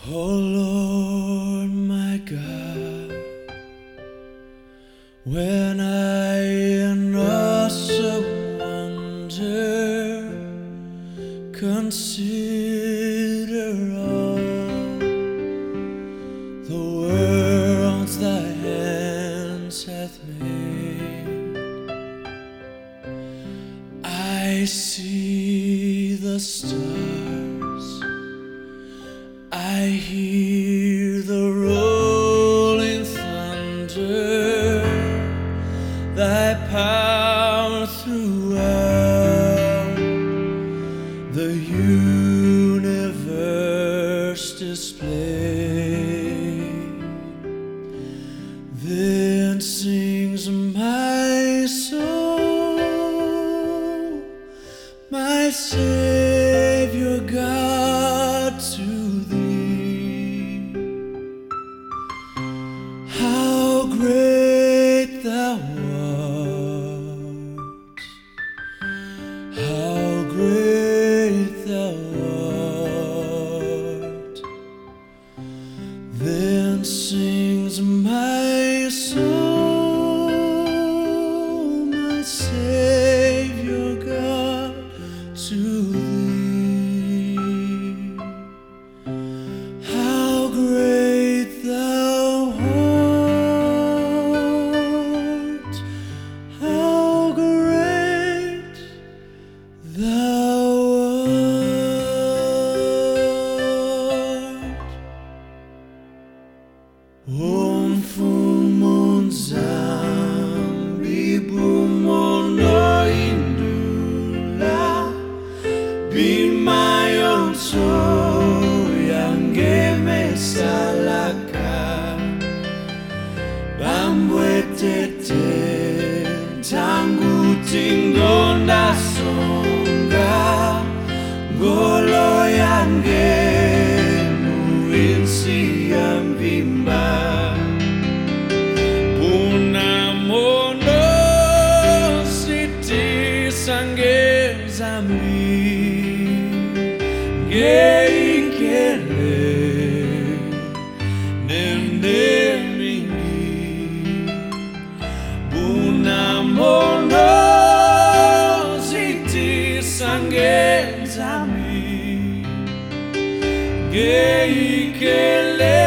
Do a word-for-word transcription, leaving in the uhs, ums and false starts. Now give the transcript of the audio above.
Oh Lord, my God, when I in awesome wonder consider all the worlds thy hands hath made, I see the stars, I hear the rolling thunder, thy power throughout the universe displayed. Then sings my soul, my Savior God, to thee. How great thou art, how great thou art. Then sings my soul, my Savior God, to thee. How great thou art, how great thou art. Om Fumun Zambi Bumono Indula Bimayon So Yange Salaka Bambwetete Tangu Tingonda Songa Golo Yange Muinsi Yambimba Puna Mono Siti Sange Zambi Geikele Nende Mingi Puna Mono Siti Sange Zambi Geikele